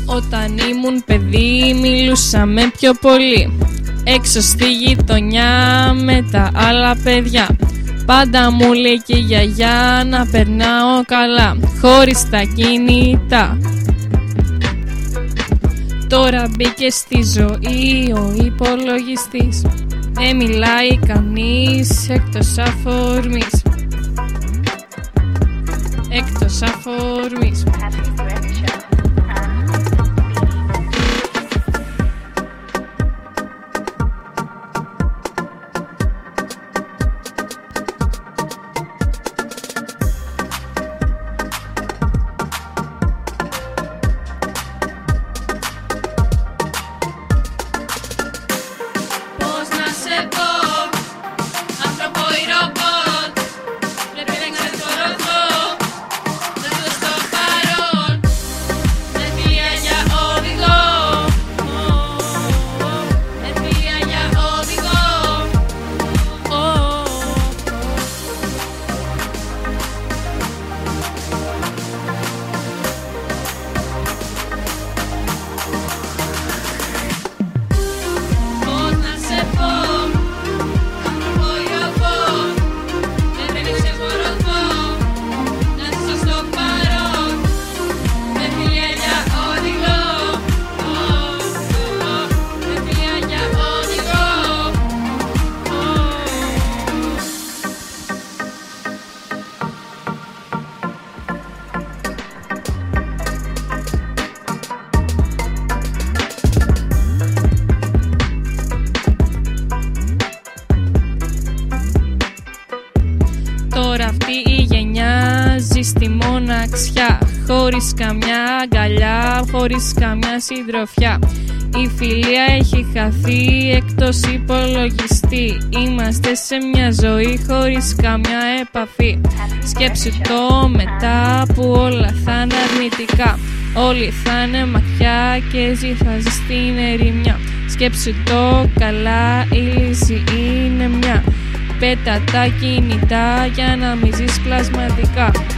Όταν ήμουν παιδί μιλούσαμε πιο πολύ έξω στη γειτονιά με τα άλλα παιδιά. Πάντα μου λέει και η γιαγιά να περνάω καλά χωρίς τα κινητά. Τώρα μπήκε στη ζωή ο υπολογιστής. Δεν μιλάει κανείς εκτός αφορμής. Εκτός αφορμής. Τώρα αυτή η γενιά ζει στη μοναξιά, χωρίς καμιά αγκαλιά, χωρίς καμιά συντροφιά. Η φιλία έχει χαθεί εκτός υπολογιστή. Είμαστε σε μια ζωή χωρίς καμιά επαφή. Σκέψου το μετά που όλα θα είναι αρνητικά. Όλοι θα είναι μακριά και εσύ θα ζεις στην ερημιά. Σκέψου το καλά, η λύση είναι μια. Πέτα τα κινητά για να μην ζεις πλασματικά.